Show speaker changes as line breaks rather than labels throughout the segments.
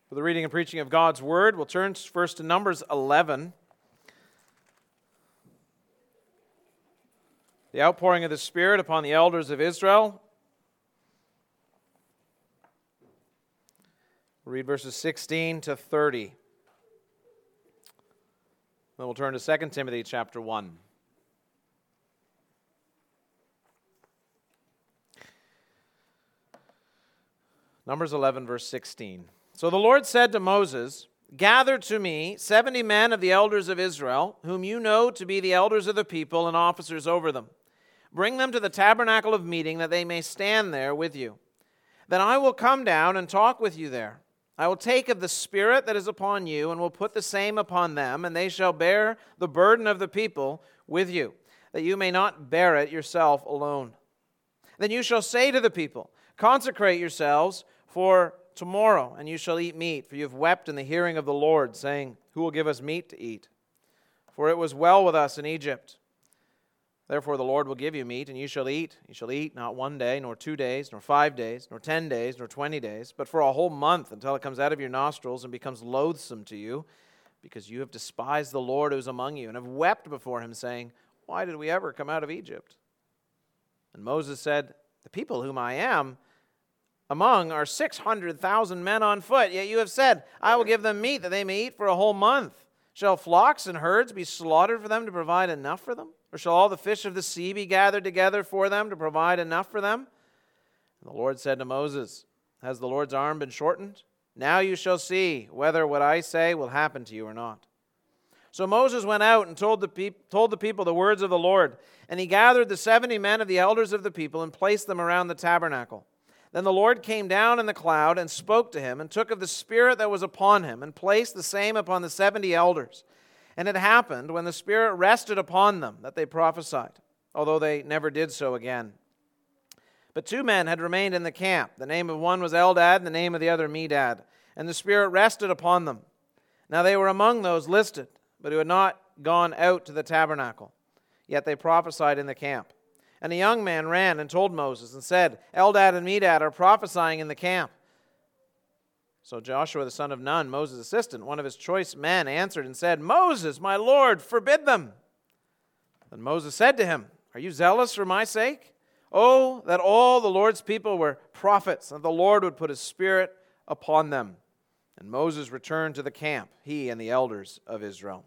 For the reading and preaching of God's Word, we'll turn first to Numbers 11. The outpouring of the Spirit upon the elders of Israel. We'll read verses 16 to 30. Then we'll turn to 2 Timothy chapter 1. Numbers 11, verse 16. So the Lord said to Moses, "Gather to me 70 men of the elders of Israel, whom you know to be the elders of the people and officers over them. Bring them to the tabernacle of meeting, that they may stand there with you. Then I will come down and talk with you there. I will take of the Spirit that is upon you, and will put the same upon them, and they shall bear the burden of the people with you, that you may not bear it yourself alone. Then you shall say to the people, Consecrate yourselves for tomorrow, and you shall eat meat, for you have wept in the hearing of the Lord, saying, Who will give us meat to eat? For it was well with us in Egypt. Therefore the Lord will give you meat, and you shall eat. You shall eat not 1 day, nor 2 days, nor 5 days, nor 10 days, nor 20 days, but for a whole month, until it comes out of your nostrils and becomes loathsome to you, because you have despised the Lord who is among you, and have wept before him, saying, Why did we ever come out of Egypt? And Moses said, The people whom I am among are 600,000 men on foot, yet you have said, I will give them meat that they may eat for a whole month. Shall flocks and herds be slaughtered for them to provide enough for them? Or shall all the fish of the sea be gathered together for them to provide enough for them? And the Lord said to Moses, Has the Lord's arm been shortened? Now you shall see whether what I say will happen to you or not. So Moses went out and told the people the words of the Lord. And he gathered the 70 men of the elders of the people and placed them around the tabernacle. Then the Lord came down in the cloud and spoke to him, and took of the Spirit that was upon him, and placed the same upon the 70 elders. And it happened, when the Spirit rested upon them, that they prophesied, although they never did so again. But 2 men had remained in the camp. The name of one was Eldad, and the name of the other Medad. And the Spirit rested upon them. Now they were among those listed, but who had not gone out to the tabernacle. Yet they prophesied in the camp. And a young man ran and told Moses and said, Eldad and Medad are prophesying in the camp. So Joshua the son of Nun, Moses' assistant, one of his choice men, answered and said, Moses, my Lord, forbid them. Then Moses said to him, Are you zealous for my sake? Oh, that all the Lord's people were prophets, and that the Lord would put his Spirit upon them. And Moses returned to the camp, he and the elders of Israel.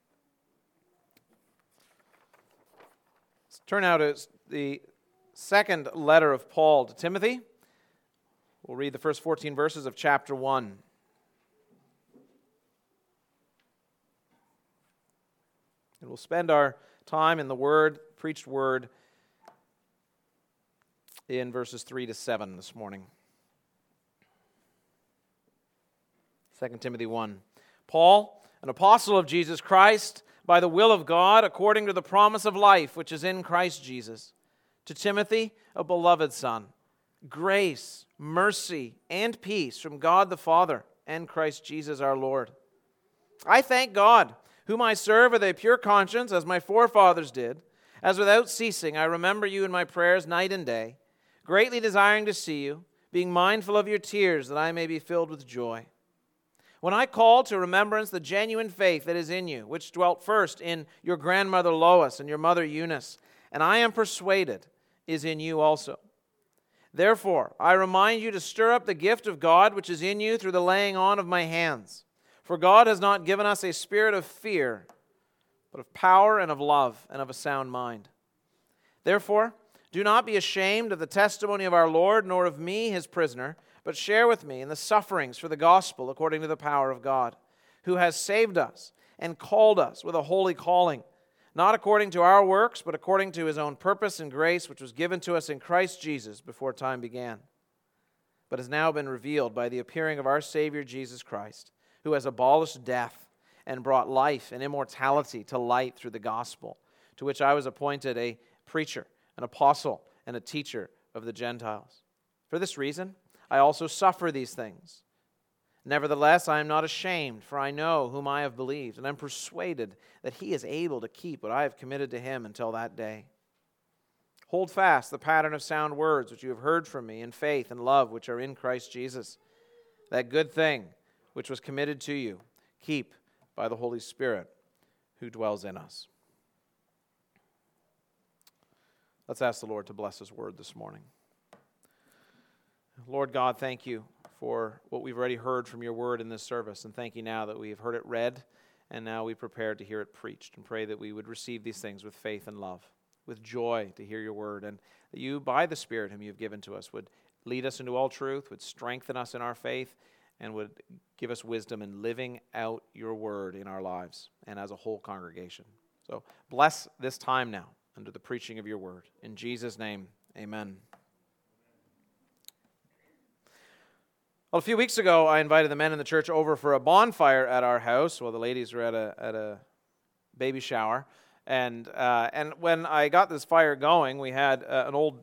Let's turn now to the second letter of Paul to Timothy. We'll read the first 14 verses of chapter 1. And we'll spend our time in the Word, preached Word, in verses 3 to 7 this morning. 2 Timothy 1. Paul, an apostle of Jesus Christ, by the will of God, according to the promise of life which is in Christ Jesus, to Timothy, a beloved son, grace, mercy, and peace from God the Father and Christ Jesus our Lord. I thank God, whom I serve with a pure conscience, as my forefathers did, as without ceasing I remember you in my prayers night and day, greatly desiring to see you, being mindful of your tears, that I may be filled with joy. When I call to remembrance the genuine faith that is in you, which dwelt first in your grandmother Lois and your mother Eunice, and I am persuaded is in you also. Therefore, I remind you to stir up the gift of God which is in you through the laying on of my hands. For God has not given us a spirit of fear, but of power and of love and of a sound mind. Therefore, do not be ashamed of the testimony of our Lord, nor of me, his prisoner, but share with me in the sufferings for the gospel according to the power of God, who has saved us and called us with a holy calling, not according to our works, but according to his own purpose and grace, which was given to us in Christ Jesus before time began, but has now been revealed by the appearing of our Savior Jesus Christ, who has abolished death and brought life and immortality to light through the gospel, to which I was appointed a preacher, an apostle, and a teacher of the Gentiles. For this reason, I also suffer these things. Nevertheless, I am not ashamed, for I know whom I have believed, and I am persuaded that he is able to keep what I have committed to him until that day. Hold fast the pattern of sound words which you have heard from me in faith and love which are in Christ Jesus. That good thing which was committed to you, keep by the Holy Spirit who dwells in us. Let's ask the Lord to bless His word this morning. Lord God, thank you for what we've already heard from your word in this service, and thank you now that we have heard it read, and now we prepare to hear it preached, and pray that we would receive these things with faith and love, with joy to hear your word, and that you, by the Spirit whom you've given to us, would lead us into all truth, would strengthen us in our faith, and would give us wisdom in living out your word in our lives and as a whole congregation. So bless this time now under the preaching of your word. In Jesus' name, amen. Well, a few weeks ago, I invited the men in the church over for a bonfire at our house while the ladies were at a baby shower. And when I got this fire going, we had an old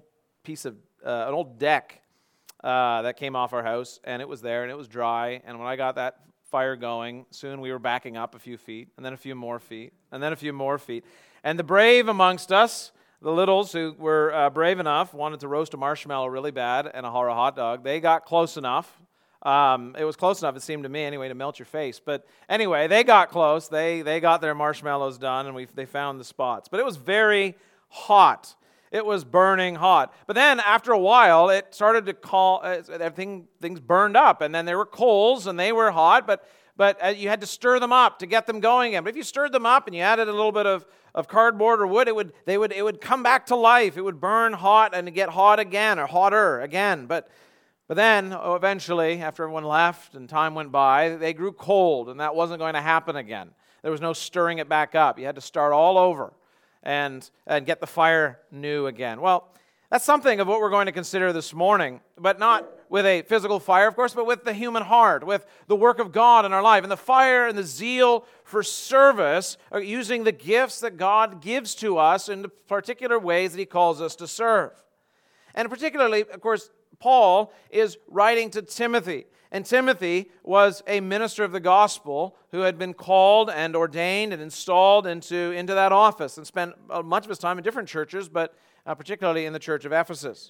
deck that came off our house, and it was there, and it was dry. And when I got that fire going, soon we were backing up a few feet, and then a few more feet, and then a few more feet. And the brave amongst us, the littles who were brave enough, wanted to roast a marshmallow really bad and a hot dog. They got close enough. It was close enough, it seemed to me anyway, to melt your face. But anyway, they got close. They got their marshmallows done, and they found the spots. But it was very hot. It was burning hot. But then after a while, it started to things burned up, and then there were coals, and they were hot, but you had to stir them up to get them going again. But if you stirred them up and you added a little bit of cardboard or wood, it would come back to life. It would burn hot and get hot again, or hotter again. But then, eventually, after everyone left and time went by, they grew cold, and that wasn't going to happen again. There was no stirring it back up. You had to start all over and get the fire new again. Well, that's something of what we're going to consider this morning, but not with a physical fire, of course, but with the human heart, with the work of God in our life, and the fire and the zeal for service, using the gifts that God gives to us in the particular ways that He calls us to serve. And particularly, of course, Paul is writing to Timothy. And Timothy was a minister of the gospel who had been called and ordained and installed into that office and spent much of his time in different churches, but particularly in the church of Ephesus.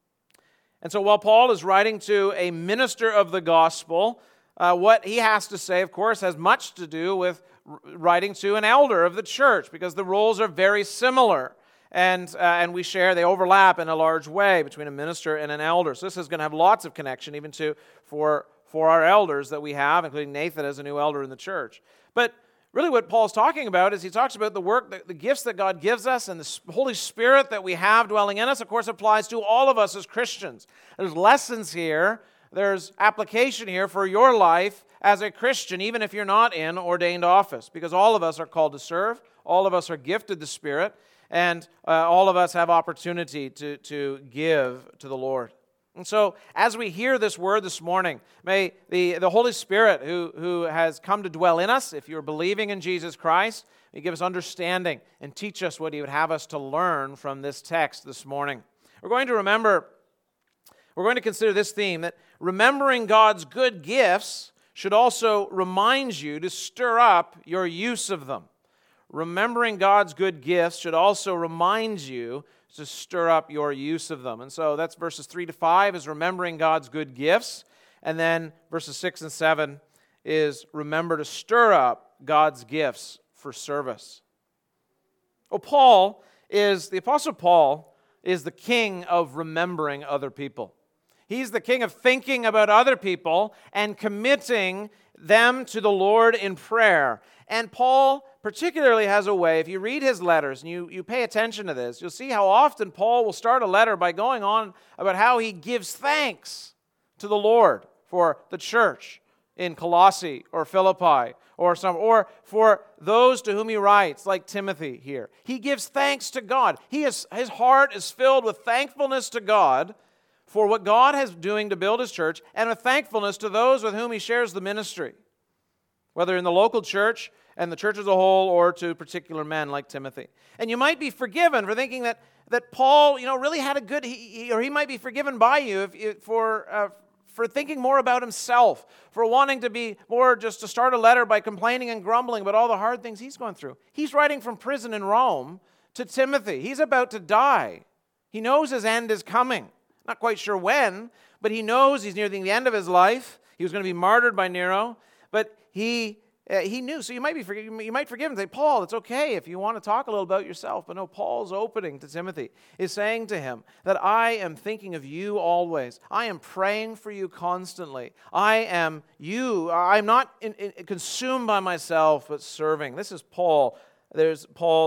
And so while Paul is writing to a minister of the gospel, what he has to say, of course, has much to do with writing to an elder of the church, because the roles are very similar. And they overlap in a large way between a minister and an elder. So this is going to have lots of connection even for our elders that we have, including Nathan as a new elder in the church. But really what Paul's talking about is he talks about the work, the gifts that God gives us, and the Holy Spirit that we have dwelling in us, of course, applies to all of us as Christians. There's lessons here. There's application here for your life as a Christian, even if you're not in ordained office, because all of us are called to serve. All of us are gifted the Spirit. And all of us have opportunity to give to the Lord. And so, as we hear this word this morning, may the Holy Spirit who has come to dwell in us, if you're believing in Jesus Christ, may give us understanding and teach us what He would have us to learn from this text this morning. We're going to consider this theme, that remembering God's good gifts should also remind you to stir up your use of them. Remembering God's good gifts should also remind you to stir up your use of them. And so that's verses 3 to 5 is remembering God's good gifts. And then verses 6 and 7 is remember to stir up God's gifts for service. The Apostle Paul is the king of remembering other people. He's the king of thinking about other people and committing them to the Lord in prayer. And Paul particularly has a way, if you read his letters and you pay attention to this, you'll see how often Paul will start a letter by going on about how he gives thanks to the Lord for the church in Colossae or Philippi or for those to whom he writes, like Timothy here. He gives thanks to God. His heart is filled with thankfulness to God for what God is doing to build His church, and with thankfulness to those with whom he shares the ministry, whether in the local church and the church as a whole, or to particular men like Timothy. And you might be forgiven for thinking that Paul, really had a good, he might be forgiven by you for thinking more about himself, for wanting to be more just to start a letter by complaining and grumbling about all the hard things he's going through. He's writing from prison in Rome to Timothy. He's about to die. He knows his end is coming. Not quite sure when, but he knows he's near the end of his life. He was going to be martyred by Nero, but he knew. So you might forgive him and say, Paul, it's okay if you want to talk a little about yourself. But no, Paul's opening to Timothy is saying to him that I am thinking of you always. I am praying for you constantly. I'm not consumed by myself, but serving. This is Paul. This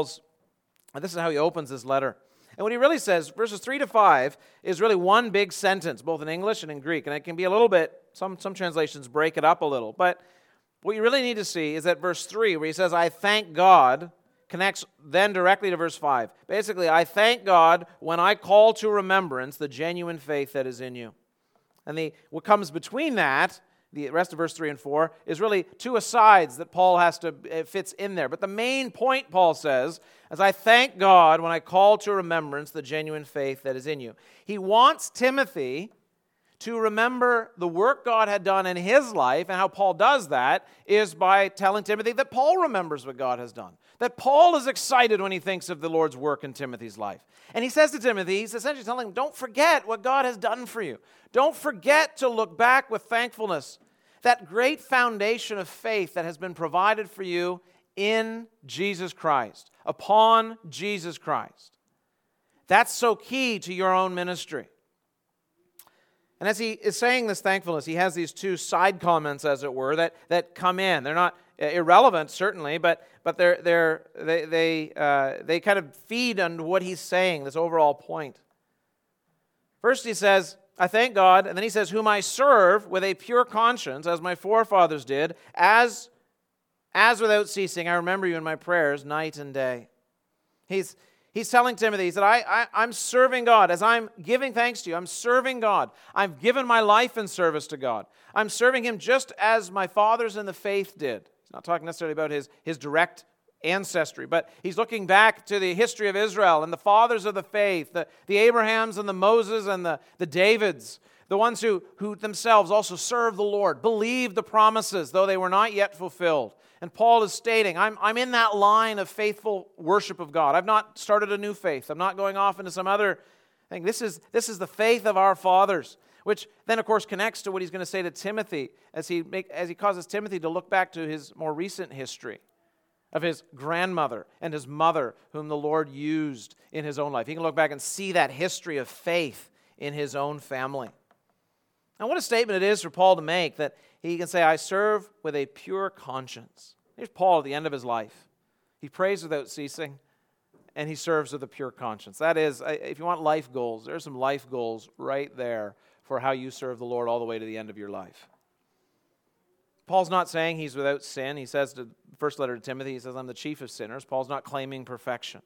is how he opens his letter. And what he really says, verses 3 to 5, is really one big sentence, both in English and in Greek. And it can be a little bit, some translations break it up a little. But what you really need to see is that verse 3, where he says, I thank God, connects then directly to verse 5. Basically, I thank God when I call to remembrance the genuine faith that is in you. And what comes between that, the rest of verse 3 and 4, is really two asides that Paul fits in there. But the main point, Paul says, is I thank God when I call to remembrance the genuine faith that is in you. He wants Timothy to remember the work God had done in his life, and how Paul does that is by telling Timothy that Paul remembers what God has done. That Paul is excited when he thinks of the Lord's work in Timothy's life. And he says to Timothy, he's essentially telling him, don't forget what God has done for you. Don't forget to look back with thankfulness. That great foundation of faith that has been provided for you in Jesus Christ, upon Jesus Christ. That's so key to your own ministry. And as he is saying this thankfulness, he has these two side comments, as it were, that come in. They're not irrelevant, certainly, but they kind of feed on what he's saying, this overall point. First he says, I thank God, and then he says, whom I serve with a pure conscience, as my forefathers did, as without ceasing, I remember you in my prayers night and day. He's telling Timothy, he said, I'm serving God. As I'm giving thanks to you, I'm serving God. I've given my life in service to God. I'm serving Him just as my fathers in the faith did. He's not talking necessarily about his direct ancestry, but he's looking back to the history of Israel and the fathers of the faith, the Abrahams and the Moses and the Davids, the ones who themselves also served the Lord, believed the promises, though they were not yet fulfilled. And Paul is stating, I'm in that line of faithful worship of God. I've not started a new faith. I'm not going off into some other thing. This is the faith of our fathers, which then, of course, connects to what he's going to say to Timothy as he causes Timothy to look back to his more recent history of his grandmother and his mother, whom the Lord used in his own life. He can look back and see that history of faith in his own family. Now, what a statement it is for Paul to make that he can say, I serve with a pure conscience. Here's Paul at the end of his life. He prays without ceasing, and he serves with a pure conscience. That is, if you want life goals, there's some life goals right there for how you serve the Lord all the way to the end of your life. Paul's not saying he's without sin. He says to the first letter to Timothy, he says, I'm the chief of sinners. Paul's not claiming perfection.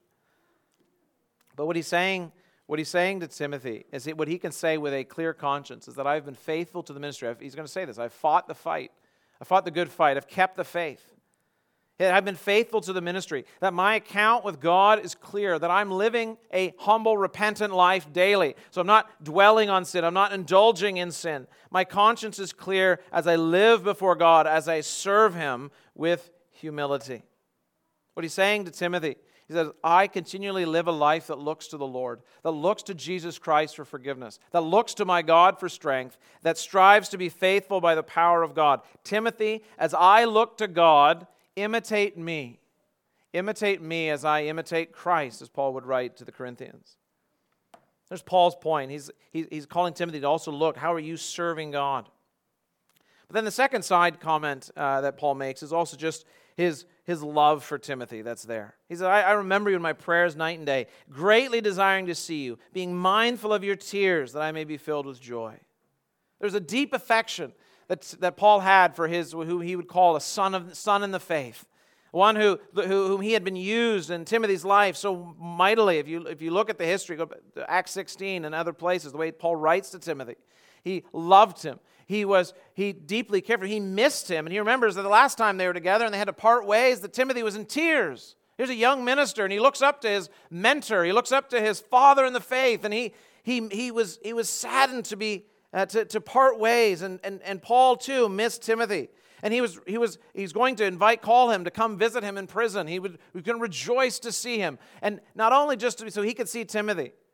But what he's saying to Timothy is what he can say with a clear conscience is that I've been faithful to the ministry. He's going to say this. I've fought the fight. I've fought the good fight. I've kept the faith. I've been faithful to the ministry. That my account with God is clear. That I'm living a humble, repentant life daily. So I'm not dwelling on sin. I'm not indulging in sin. My conscience is clear as I live before God, as I serve Him with humility. What he's saying to Timothy, he says, I continually live a life that looks to the Lord, that looks to Jesus Christ for forgiveness, that looks to my God for strength, that strives to be faithful by the power of God. Timothy, as I look to God, imitate me. Imitate me as I imitate Christ, as Paul would write to the Corinthians. There's Paul's point. He's calling Timothy to also look, how are you serving God? But then the second side comment that Paul makes is also just his love for Timothy that's there. He said, I remember you in my prayers night and day, greatly desiring to see you, being mindful of your tears, that I may be filled with joy. There's a deep affection that Paul had for who he would call a son in the faith, one whom he had been used in Timothy's life so mightily. If you look at the history, go to Acts 16 and other places, the way Paul writes to Timothy, he loved him. He deeply cared for him. He missed him, and he remembers that the last time they were together and they had to part ways, that Timothy was in tears. Here's a young minister, and he looks up to his mentor. He looks up to his father in the faith, and he was saddened to be. To part ways, and Paul too missed Timothy, and he's going to call him to come visit him in prison. He was going to rejoice to see him, and not only just so he could see Timothy,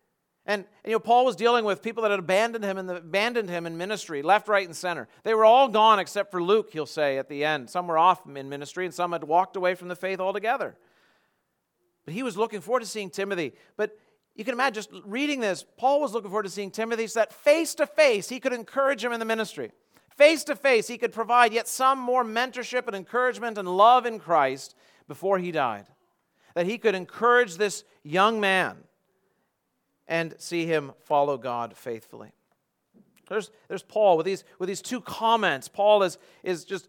And Paul was dealing with people that had abandoned him in ministry, left, right, and center. They were all gone except for Luke, he'll say at the end. Some were off in ministry, and some had walked away from the faith altogether. But he was looking forward to seeing Timothy. But you can imagine, just reading this, Paul was looking forward to seeing Timothy so that face-to-face he could encourage him in the ministry. Face-to-face he could provide yet some more mentorship and encouragement and love in Christ before he died. That he could encourage this young man and see him follow God faithfully. There's Paul with these two comments. Paul is just,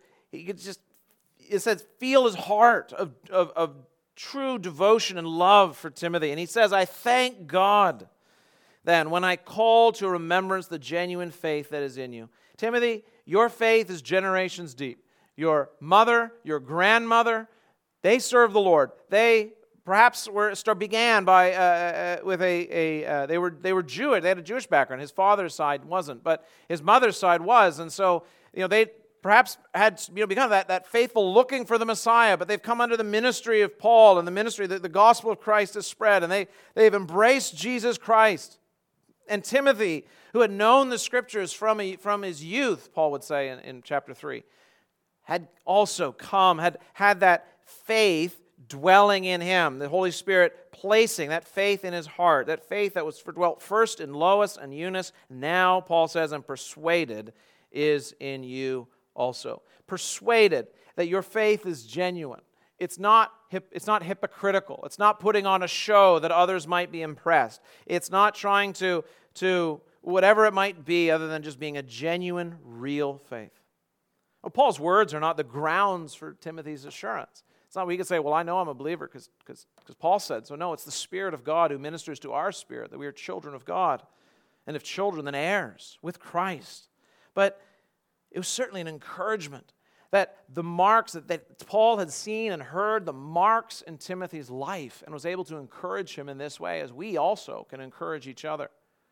it says, feel his heart of true devotion and love for Timothy. And he says, I thank God then when I call to remembrance the genuine faith that is in you. Timothy, your faith is generations deep. Your mother, your grandmother, they serve the Lord. They perhaps began by they were Jewish. They had a Jewish background. His father's side wasn't, but his mother's side was, and so they perhaps had become that faithful looking for the Messiah. But they've come under the ministry of Paul and the ministry that the gospel of Christ has spread, and they've embraced Jesus Christ. And Timothy, who had known the Scriptures from his youth, Paul would say in chapter 3, had also come, had that faith dwelling in him, the Holy Spirit placing that faith in his heart, that faith that was dwelt first in Lois and Eunice, now, Paul says, I'm persuaded is in you also. Persuaded that your faith is genuine. It's not hypocritical. It's not putting on a show that others might be impressed. It's not trying to whatever it might be other than just being a genuine, real faith. Well, Paul's words are not the grounds for Timothy's assurance. It's not we could say, well, I know I'm a believer because Paul said so. No, it's the Spirit of God who ministers to our spirit that we are children of God. And if children, then heirs with Christ. But it was certainly an encouragement that the marks that Paul had seen and heard, the marks in Timothy's life, and was able to encourage him in this way as we also can encourage each other.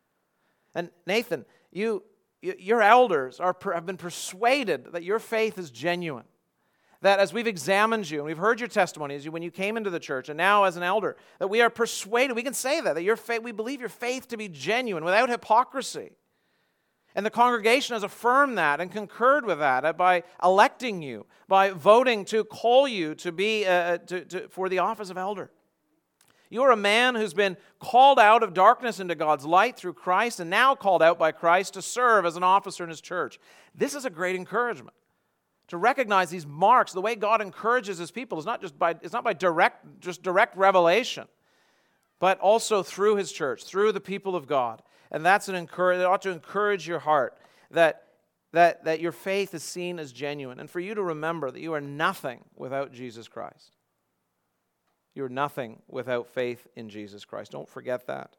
And Nathan, your elders have been persuaded that your faith is genuine. That as we've examined you, and we've heard your testimony when you came into the church, and now as an elder, that we are persuaded, we can say that your faith, we believe your faith to be genuine, without hypocrisy. And the congregation has affirmed that and concurred with that by electing you, by voting to call you to be for the office of elder. You are a man who's been called out of darkness into God's light through Christ, and now called out by Christ to serve as an officer in his church. This is a great encouragement. To recognize these marks, the way God encourages his people is not by direct revelation, but also through his church, through the people of God. And that ought to encourage your heart that your faith is seen as genuine, and for you to remember that you are nothing without Jesus Christ. You are nothing without faith in Jesus Christ. Don't forget that.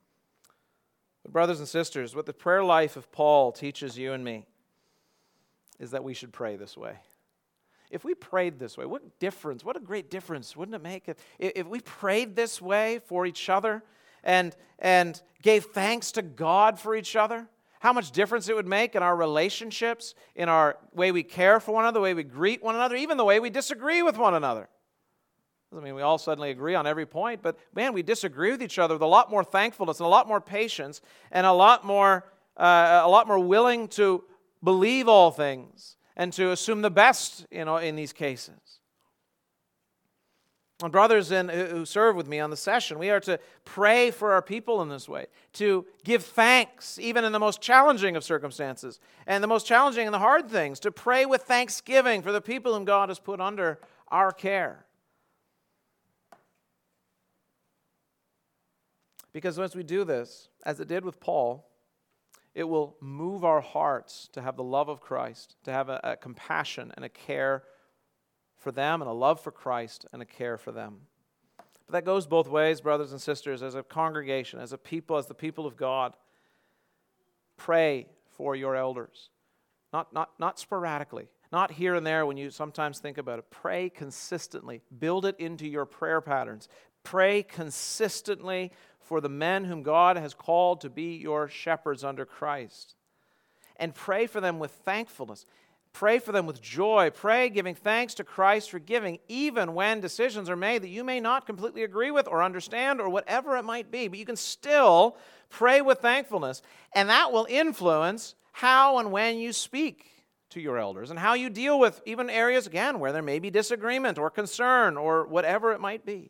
But brothers and sisters, what the prayer life of Paul teaches you and me is that we should pray this way. If we prayed this way, what a great difference wouldn't it make if we prayed this way for each other and gave thanks to God for each other? How much difference it would make in our relationships, in our way we care for one another, the way we greet one another, even the way we disagree with one another. Doesn't mean we all suddenly agree on every point, but man, we disagree with each other with a lot more thankfulness and a lot more patience and a lot more willing to believe all things and to assume the best, in these cases. And brothers who serve with me on the session, we are to pray for our people in this way, to give thanks even in the most challenging of circumstances and the most challenging and the hard things, to pray with thanksgiving for the people whom God has put under our care. Because as we do this, as it did with Paul, it will move our hearts to have the love of Christ, to have a compassion and a care for them, and a love for Christ and a care for them. But that goes both ways, brothers and sisters, as a congregation, as a people, as the people of God. Pray for your elders. Not sporadically, not here and there when you sometimes think about it. Pray consistently. Build it into your prayer patterns. Pray consistently for the men whom God has called to be your shepherds under Christ. And pray for them with thankfulness. Pray for them with joy. Pray giving thanks to Christ for giving, even when decisions are made that you may not completely agree with or understand or whatever it might be. But you can still pray with thankfulness, and that will influence how and when you speak to your elders and how you deal with even areas, again, where there may be disagreement or concern or whatever it might be.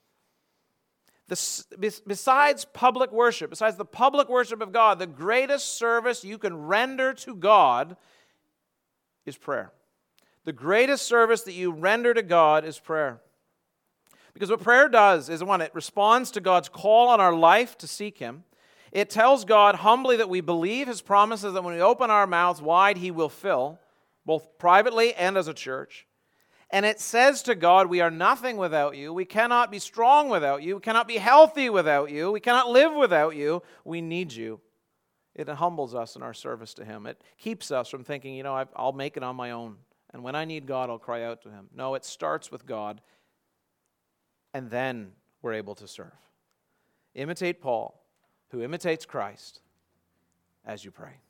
Besides public worship, besides the public worship of God, the greatest service you can render to God is prayer. The greatest service that you render to God is prayer. Because what prayer does is, one, it responds to God's call on our life to seek Him. It tells God humbly that we believe His promises, that when we open our mouths wide, He will fill, both privately and as a church. And it says to God, we are nothing without you. We cannot be strong without you. We cannot be healthy without you. We cannot live without you. We need you. It humbles us in our service to Him. It keeps us from thinking, I'll make it on my own. And when I need God, I'll cry out to Him. No, it starts with God. And then we're able to serve. Imitate Paul, who imitates Christ, as you pray.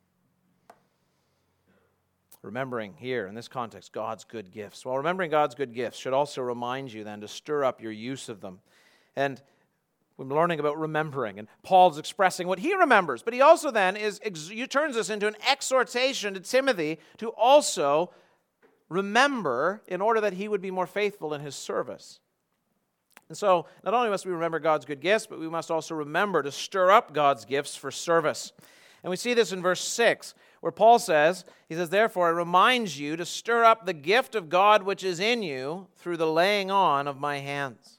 Remembering here, in this context, God's good gifts. Well, remembering God's good gifts should also remind you then to stir up your use of them. And we're learning about remembering, and Paul's expressing what he remembers, but he also then turns this into an exhortation to Timothy to also remember in order that he would be more faithful in his service. And so, not only must we remember God's good gifts, but we must also remember to stir up God's gifts for service. And we see this in verse 6, where Paul says, therefore, I remind you to stir up the gift of God which is in you through the laying on of my hands.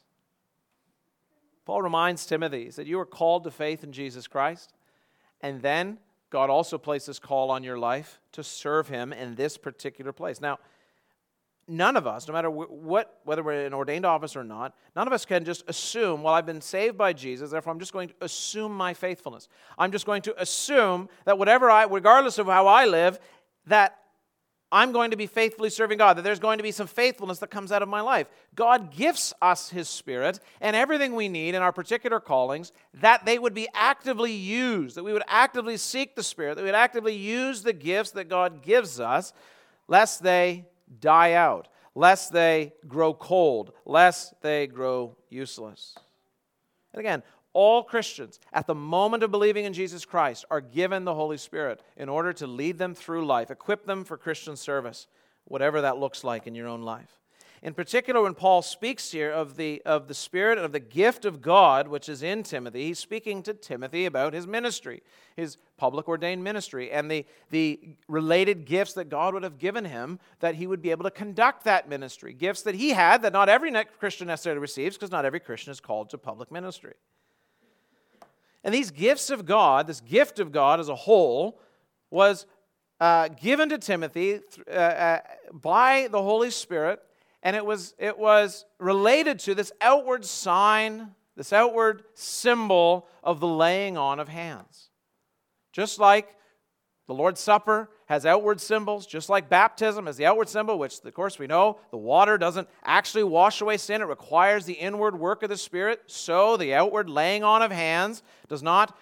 Paul reminds Timothy, he said, you are called to faith in Jesus Christ, and then God also placed this call on your life to serve Him in this particular place. Now, none of us, no matter whether we're in an ordained office or not, none of us can just assume, well, I've been saved by Jesus, therefore I'm just going to assume my faithfulness. I'm just going to assume that regardless of how I live, that I'm going to be faithfully serving God, that there's going to be some faithfulness that comes out of my life. God gifts us His Spirit and everything we need in our particular callings, that they would be actively used, that we would actively seek the Spirit, that we would actively use the gifts that God gives us, lest they die out, lest they grow cold, lest they grow useless. And again, all Christians, at the moment of believing in Jesus Christ, are given the Holy Spirit in order to lead them through life, equip them for Christian service, whatever that looks like in your own life. In particular, when Paul speaks here of the Spirit and of the gift of God, which is in Timothy, he's speaking to Timothy about his ministry, his public ordained ministry, and the related gifts that God would have given him that he would be able to conduct that ministry. Gifts that he had that not every Christian necessarily receives, because not every Christian is called to public ministry. And these gifts of God, this gift of God as a whole, was given to Timothy by the Holy Spirit, and it was related to this outward sign, this outward symbol of the laying on of hands. Just like the Lord's Supper has outward symbols, just like baptism has the outward symbol, which, of course, we know the water doesn't actually wash away sin. It requires the inward work of the Spirit. So the outward laying on of hands does not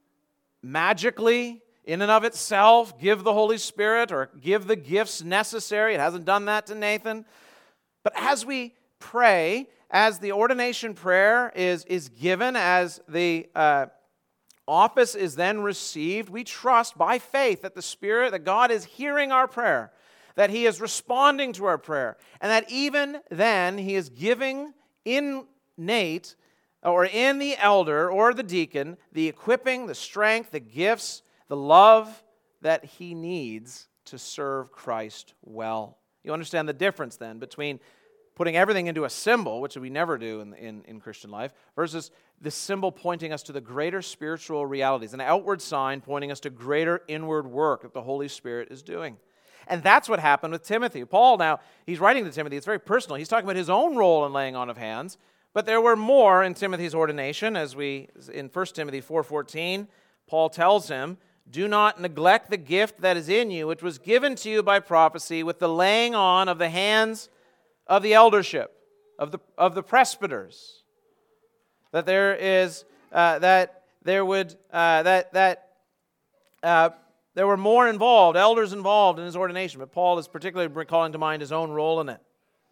magically, in and of itself, give the Holy Spirit or give the gifts necessary. It hasn't done that to Nathan. But as we pray, as the ordination prayer is given, as the office is then received, we trust by faith that the Spirit, that God is hearing our prayer, that He is responding to our prayer, and that even then He is giving innate, or in the elder or the deacon, the equipping, the strength, the gifts, the love that he needs to serve Christ well. You understand the difference then between putting everything into a symbol, which we never do in Christian life, versus the symbol pointing us to the greater spiritual realities, an outward sign pointing us to greater inward work that the Holy Spirit is doing. And that's what happened with Timothy. Paul now, he's writing to Timothy, it's very personal. He's talking about his own role in laying on of hands, but there were more in Timothy's ordination, as in 1 Timothy 4:14, Paul tells him, do not neglect the gift that is in you, which was given to you by prophecy with the laying on of the hands of the eldership, of the presbyters. That there is There were more involved, elders involved in his ordination, but Paul is particularly calling to mind his own role in it.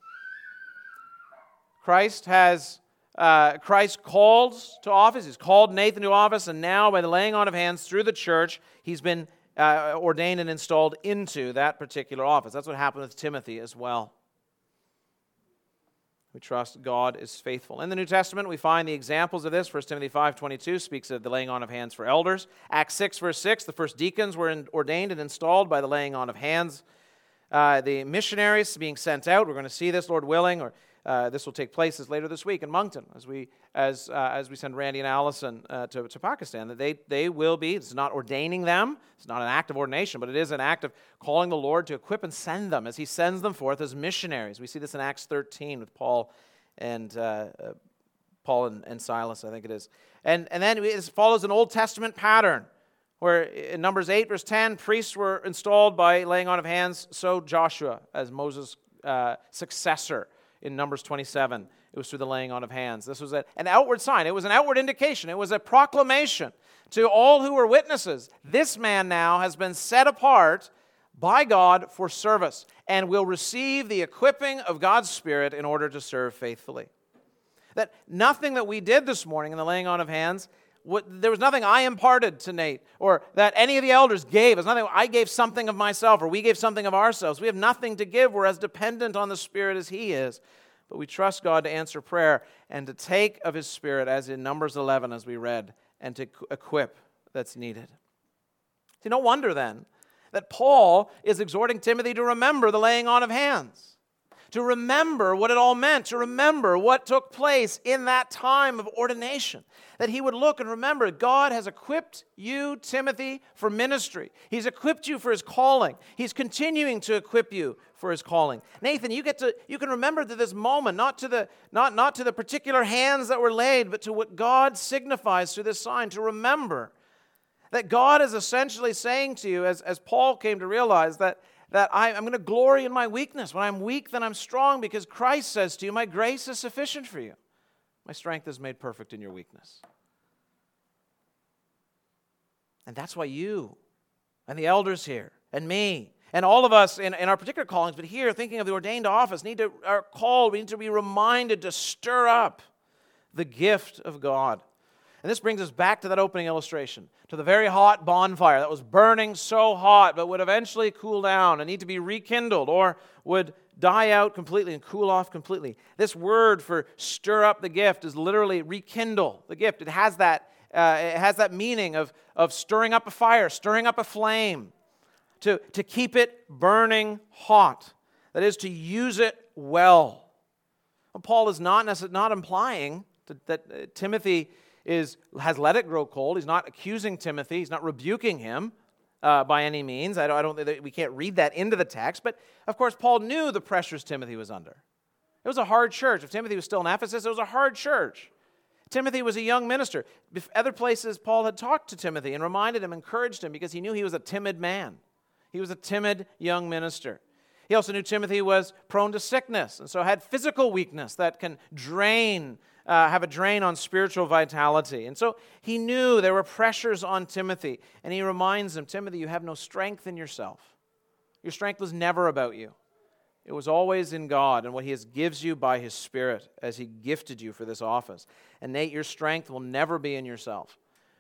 Christ calls to office. He's called Nathan to office, and now by the laying on of hands through the church, he's been ordained and installed into that particular office. That's what happened with Timothy as well. We trust God is faithful. In the New Testament, we find the examples of this. 1 Timothy 5:22 speaks of the laying on of hands for elders. Acts 6, verse 6, the first deacons were ordained and installed by the laying on of hands. The missionaries being sent out, we're going to see this, Lord willing, or this will take place later this week in Moncton as we send Randy and Allison to Pakistan. That they will be. This is not ordaining them. It's not an act of ordination, but it is an act of calling the Lord to equip and send them as He sends them forth as missionaries. We see this in Acts 13 with Paul and Silas, I think it is. And then it follows an Old Testament pattern where in Numbers 8, verse 10, priests were installed by laying on of hands. So Joshua as Moses' successor. In Numbers 27, it was through the laying on of hands. This was an outward sign. It was an outward indication. It was a proclamation to all who were witnesses. This man now has been set apart by God for service and will receive the equipping of God's Spirit in order to serve faithfully. That nothing that we did this morning in the laying on of hands, there was nothing I imparted to Nate or that any of the elders gave. There's nothing I gave something of myself or we gave something of ourselves. We have nothing to give. We're as dependent on the Spirit as He is. But we trust God to answer prayer and to take of His Spirit, as in Numbers 11, as we read, and to equip that's needed. See, no wonder then that Paul is exhorting Timothy to remember the laying on of hands, to remember what it all meant, to remember what took place in that time of ordination, that he would look and remember God has equipped you, Timothy, for ministry. He's equipped you for His calling. He's continuing to equip you for His calling. Nathan, you can remember to this moment, not to the particular hands that were laid, but to what God signifies through this sign, to remember that God is essentially saying to you, as Paul came to realize, that I'm going to glory in my weakness. When I'm weak, then I'm strong, because Christ says to you, my grace is sufficient for you. My strength is made perfect in your weakness. And that's why you and the elders here and me and all of us in our particular callings, but here thinking of the ordained office, we need to be reminded to stir up the gift of God. And this brings us back to that opening illustration, to the very hot bonfire that was burning so hot but would eventually cool down and need to be rekindled or would die out completely and cool off completely. This word for stir up the gift is literally rekindle the gift. It has that meaning of stirring up a fire, stirring up a flame, to keep it burning hot. That is, to use it well. Well, Paul is not implying that Timothy has let it grow cold. He's not accusing Timothy. He's not rebuking him by any means. I don't think that we can't read that into the text. But of course, Paul knew the pressures Timothy was under. It was a hard church. If Timothy was still in Ephesus, it was a hard church. Timothy was a young minister. Other places, Paul had talked to Timothy and reminded him, encouraged him, because he knew he was a timid man. He was a timid young minister. He also knew Timothy was prone to sickness, and so had physical weakness that can have a drain on spiritual vitality. And so he knew there were pressures on Timothy, and he reminds him, Timothy, you have no strength in yourself. Your strength was never about you. It was always in God and what He gives you by His Spirit as He gifted you for this office. And Nate, your strength will never be in yourself.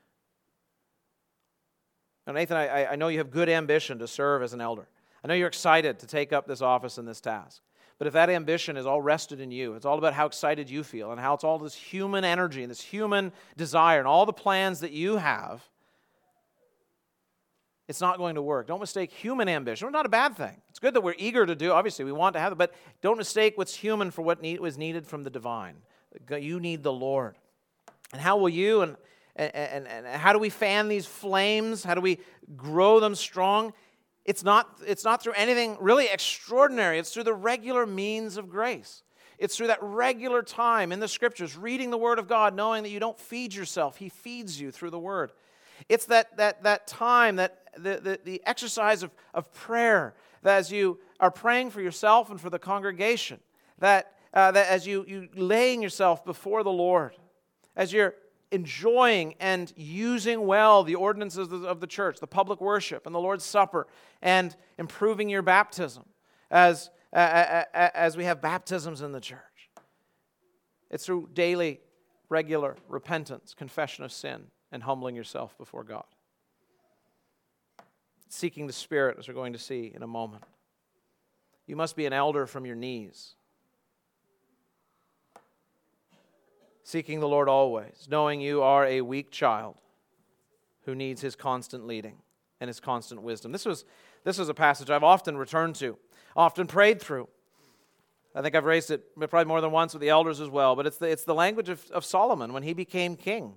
Now, Nathan, I know you have good ambition to serve as an elder. I know you're excited to take up this office and this task. But if that ambition is all rested in you, it's all about how excited you feel and how it's all this human energy and this human desire and all the plans that you have, it's not going to work. Don't mistake human ambition. It's not a bad thing. It's good that we're eager to do. Obviously, we want to have it, but don't mistake what's human for what was needed from the divine. You need the Lord. And how will you and how do we fan these flames? How do we grow them strong? It's not through anything really extraordinary. It's through the regular means of grace. It's through that regular time in the Scriptures, reading the Word of God, knowing that you don't feed yourself. He feeds you through the Word. It's that time, that the exercise of prayer, that as you are praying for yourself and for the congregation, that as you laying yourself before the Lord, as you're enjoying and using well the ordinances of the church, the public worship and the Lord's Supper, and improving your baptism as we have baptisms in the church. It's through daily, regular repentance, confession of sin, and humbling yourself before God. Seeking the Spirit, as we're going to see in a moment. You must be an elder from your knees. Seeking the Lord always, knowing you are a weak child who needs His constant leading and His constant wisdom. This was a passage I've often returned to, often prayed through. I think I've raised it probably more than once with the elders as well, but it's the language of Solomon when he became king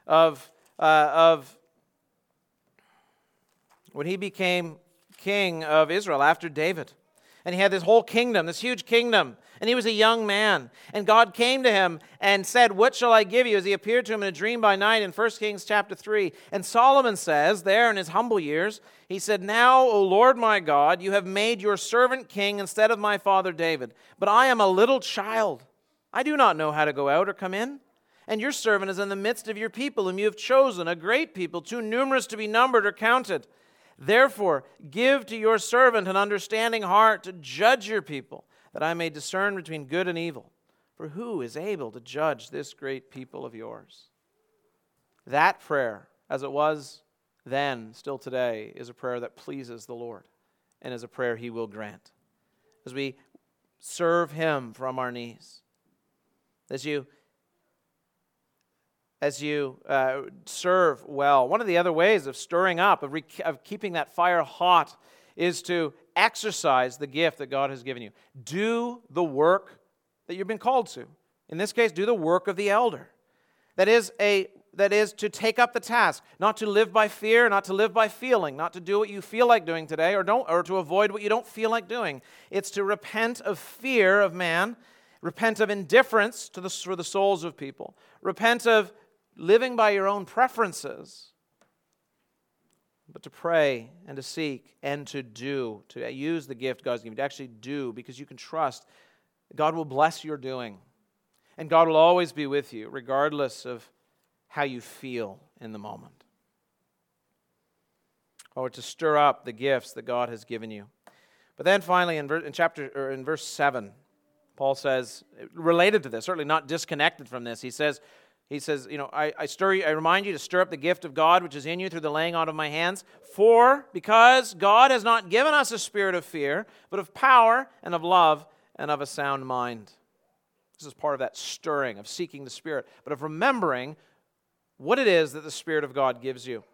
when he became king of Israel after David. And he had this whole kingdom, this huge kingdom. And he was a young man. And God came to him and said, "What shall I give you?" As he appeared to him in a dream by night in 1 Kings chapter 3. And Solomon says, there in his humble years, he said, "Now, O Lord my God, you have made your servant king instead of my father David. But I am a little child. I do not know how to go out or come in. And your servant is in the midst of your people, whom you have chosen, a great people, too numerous to be numbered or counted. Therefore, give to your servant an understanding heart to judge your people, that I may discern between good and evil. For who is able to judge this great people of yours?" That prayer, as it was then, still today, is a prayer that pleases the Lord and is a prayer He will grant. As we serve Him from our knees, as you serve well. One of the other ways of stirring up, of keeping that fire hot, is to exercise the gift that God has given you. Do the work that you've been called to. In this case, do the work of the elder. That is to take up the task, not to live by fear, not to live by feeling, not to do what you feel like doing today, or to avoid what you don't feel like doing. It's to repent of fear of man, repent of indifference for the souls of people, repent of living by your own preferences, but to pray and to seek and to do, to use the gift God's given you, to actually do, because you can trust God will bless your doing. And God will always be with you, regardless of how you feel in the moment. Or to stir up the gifts that God has given you. But then finally, in verse 7, Paul says, related to this, certainly not disconnected from this, he says, I remind you to stir up the gift of God which is in you through the laying on of my hands. Because God has not given us a spirit of fear, but of power and of love and of a sound mind. This is part of that stirring of seeking the Spirit, but of remembering what it is that the Spirit of God gives you.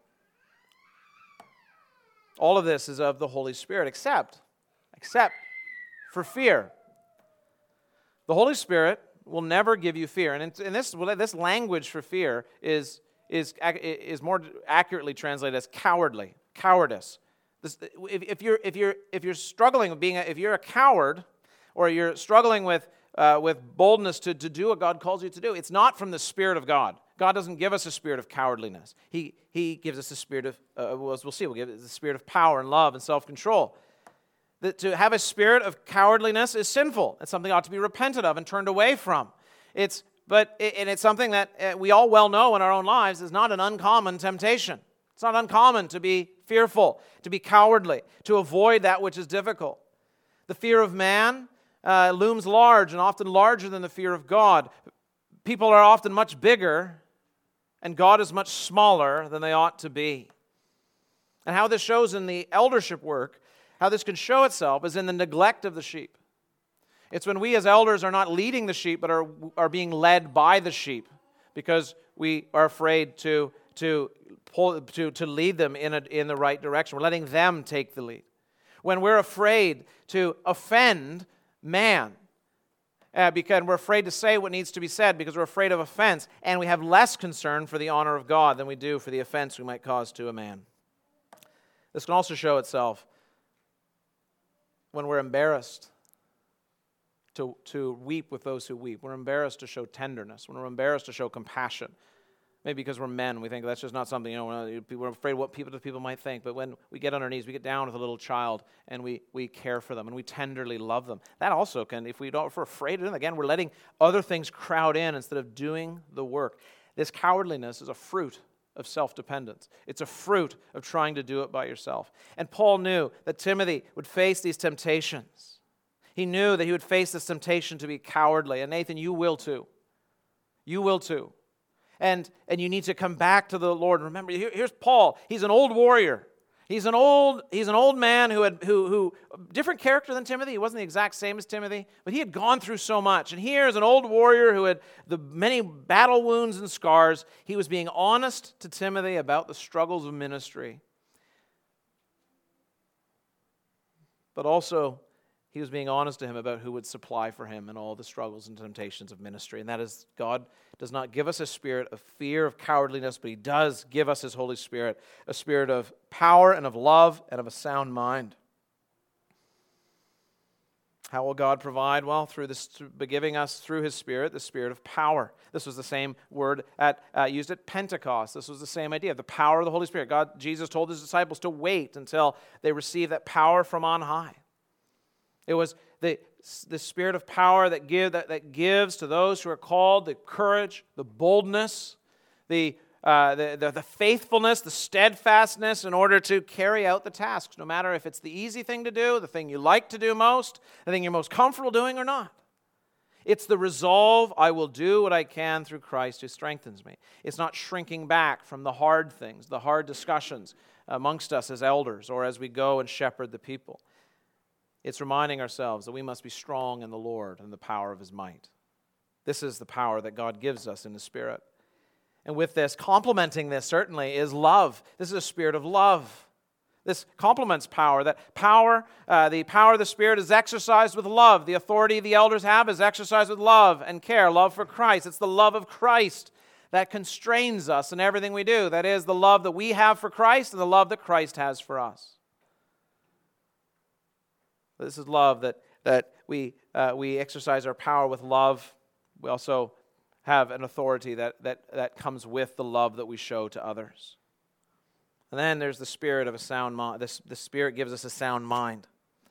All of this is of the Holy Spirit, except for fear. The Holy Spirit will never give you fear. And this language for fear is more accurately translated as cowardice. If you're struggling with if you're a coward, or you're struggling with boldness to do what God calls you to do, it's not from the Spirit of God. God doesn't give us a spirit of cowardliness. He gives us a spirit of, we'll see, we'll give it the spirit of power and love and self-control. To have a spirit of cowardliness is sinful. It's something that ought to be repented of and turned away from. It's something that we all well know in our own lives is not an uncommon temptation. It's not uncommon to be fearful, to be cowardly, to avoid that which is difficult. The fear of man looms large and often larger than the fear of God. People are often much bigger, and God is much smaller than they ought to be. And how this shows in the eldership work, how this can show itself is in the neglect of the sheep. It's when we as elders are not leading the sheep, but are being led by the sheep, because we are afraid to lead them in the right direction. We're letting them take the lead. When we're afraid to offend man, because we're afraid to say what needs to be said because we're afraid of offense, and we have less concern for the honor of God than we do for the offense we might cause to a man. This can also show itself when we're embarrassed to weep with those who weep. We're embarrassed to show tenderness. When we're embarrassed to show compassion. Maybe because we're men, we think that's just not something, we're afraid of what people might think. But when we get on our knees, we get down with a little child, and we care for them, and we tenderly love them. That also can, if we're afraid of them, again, we're letting other things crowd in instead of doing the work. This cowardliness is a fruit of self-dependence. It's a fruit of trying to do it by yourself. And Paul knew that Timothy would face these temptations. He knew that he would face this temptation to be cowardly. And Nathan, you will too. You will too. And you need to come back to the Lord. Remember, here's Paul. He's an old warrior. He's an old man who different character than Timothy. He wasn't the exact same as Timothy, but he had gone through so much. And here's an old warrior who had the many battle wounds and scars. He was being honest to Timothy about the struggles of ministry. But also, he was being honest to him about who would supply for him in all the struggles and temptations of ministry. And that is, God does not give us a spirit of fear, of cowardliness, but He does give us His Holy Spirit, a spirit of power and of love and of a sound mind. How will God provide? Well, through giving us through His Spirit, the spirit of power. This was the same word used at Pentecost. This was the same idea, the power of the Holy Spirit. Jesus told His disciples to wait until they receive that power from on high. It was the spirit of power that gives to those who are called the courage, the boldness, the faithfulness, the steadfastness in order to carry out the tasks, no matter if it's the easy thing to do, the thing you like to do most, the thing you're most comfortable doing or not. It's the resolve, I will do what I can through Christ who strengthens me. It's not shrinking back from the hard things, the hard discussions amongst us as elders or as we go and shepherd the people. It's reminding ourselves that we must be strong in the Lord and the power of His might. This is the power that God gives us in the Spirit. And with this, complementing this certainly is love. This is a spirit of love. This complements power. That power, the power of the Spirit is exercised with love. The authority the elders have is exercised with love and care, love for Christ. It's the love of Christ that constrains us in everything we do. That is the love that we have for Christ and the love that Christ has for us. This is love that we exercise our power with love. We also have an authority that comes with the love that we show to others. And then there's the spirit of a sound mind. The Spirit gives us a sound mind.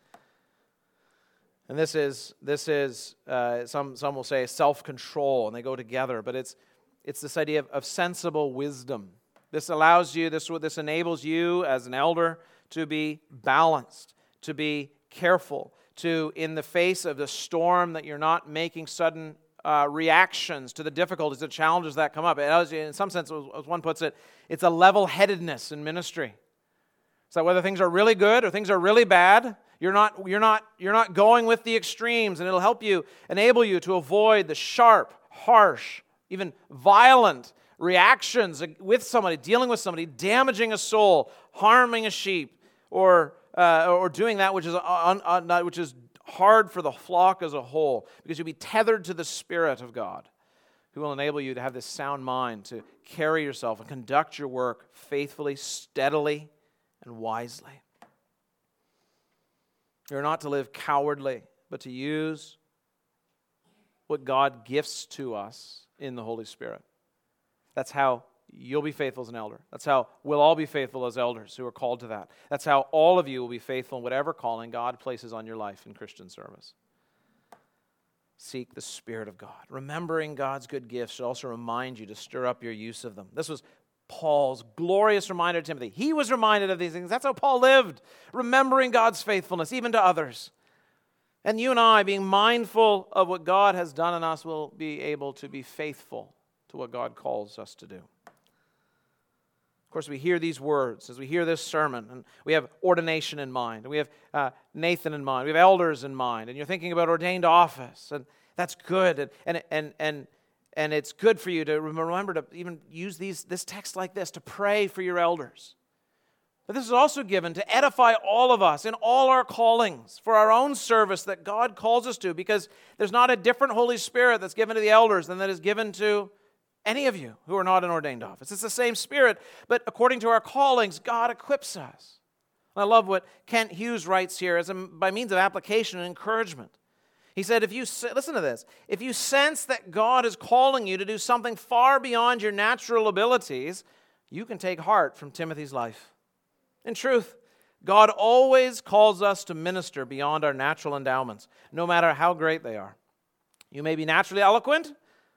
And this is some will say self-control, and they go together. But it's this idea of sensible wisdom. This enables you as an elder to be balanced, to be careful, to, in the face of the storm, that you're not making sudden reactions to the difficulties, the challenges that come up. In some sense, as one puts it, it's a level-headedness in ministry. So whether things are really good or things are really bad, you're not going with the extremes, and it'll enable you to avoid the sharp, harsh, even violent reactions with somebody, dealing with somebody, damaging a soul, harming a sheep, or doing that which is hard for the flock as a whole, because you'll be tethered to the Spirit of God, who will enable you to have this sound mind to carry yourself and conduct your work faithfully, steadily, and wisely. You're not to live cowardly, but to use what God gifts to us in the Holy Spirit. That's how you'll be faithful as an elder. That's how we'll all be faithful as elders who are called to that. That's how all of you will be faithful in whatever calling God places on your life in Christian service. Seek the Spirit of God. Remembering God's good gifts should also remind you to stir up your use of them. This was Paul's glorious reminder to Timothy. He was reminded of these things. That's how Paul lived, remembering God's faithfulness, even to others. And you and I, being mindful of what God has done in us, will be able to be faithful to what God calls us to do. Of course, we hear these words as we hear this sermon, and we have ordination in mind, and we have Nathan in mind, we have elders in mind, and you're thinking about ordained office, and that's good, and it's good for you to remember to even use this text like this to pray for your elders. But this is also given to edify all of us in all our callings for our own service that God calls us to, because there's not a different Holy Spirit that's given to the elders than that is given to any of you who are not in ordained office. It's the same Spirit, but according to our callings, God equips us. And I love what Kent Hughes writes here by means of application and encouragement. He said, listen to this, if you sense that God is calling you to do something far beyond your natural abilities, you can take heart from Timothy's life. In truth, God always calls us to minister beyond our natural endowments, no matter how great they are. You may be naturally eloquent,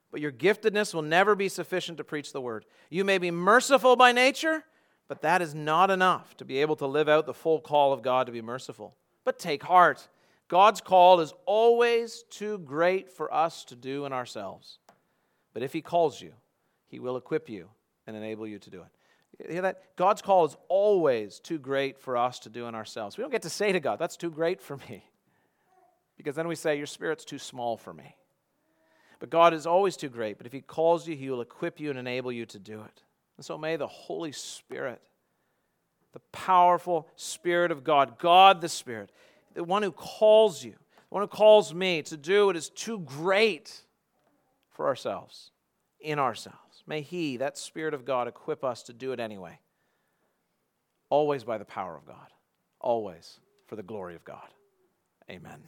but your giftedness will never be sufficient to preach the word. You may be merciful by nature, but that is not enough to be able to live out the full call of God to be merciful. But take heart. God's call is always too great for us to do in ourselves. But if He calls you, He will equip you and enable you to do it. You hear that? God's call is always too great for us to do in ourselves. We don't get to say to God, that's too great for me. Because then we say, your spirit's too small for me. But God is always too great. But if He calls you, He will equip you and enable you to do it. And so may the Holy Spirit, the powerful Spirit of God, God the Spirit, the one who calls you, the one who calls me to do what is too great for ourselves, in ourselves. May He, that Spirit of God, equip us to do it anyway. Always by the power of God. Always for the glory of God. Amen.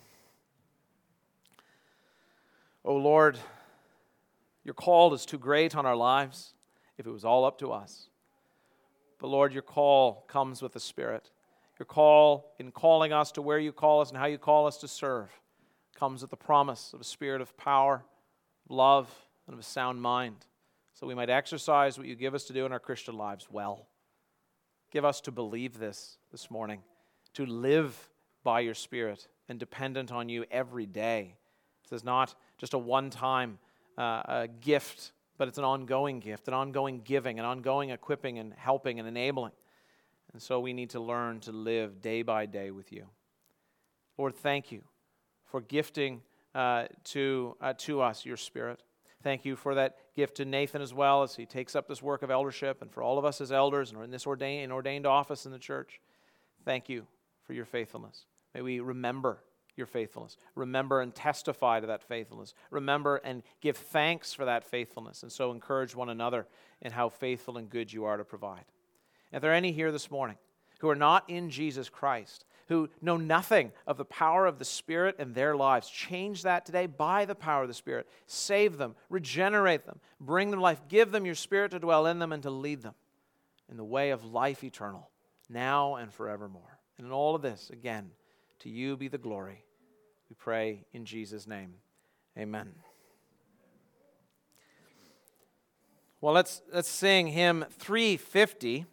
Oh Lord, your call is too great on our lives if it was all up to us. But Lord, your call comes with the Spirit. Your call in calling us to where you call us and how you call us to serve comes with the promise of a spirit of power, love, and of a sound mind, so we might exercise what you give us to do in our Christian lives well. Give us to believe this morning, to live by your Spirit and dependent on you every day. This is not just a one-time gift, but it's an ongoing gift, an ongoing giving, an ongoing equipping and helping and enabling. And so we need to learn to live day by day with you. Lord, thank you for gifting to us your Spirit. Thank you for that gift to Nathan as well as he takes up this work of eldership, and for all of us as elders and are in this ordained office in the church. Thank you for your faithfulness. May we remember your faithfulness. Remember and testify to that faithfulness. Remember and give thanks for that faithfulness, and so encourage one another in how faithful and good you are to provide. If there are any here this morning who are not in Jesus Christ, who know nothing of the power of the Spirit in their lives, change that today by the power of the Spirit. Save them, regenerate them, bring them life, give them your Spirit to dwell in them and to lead them in the way of life eternal, now and forevermore. And in all of this, again, to you be the glory. We pray in Jesus' name. Amen. Well, let's sing hymn 350.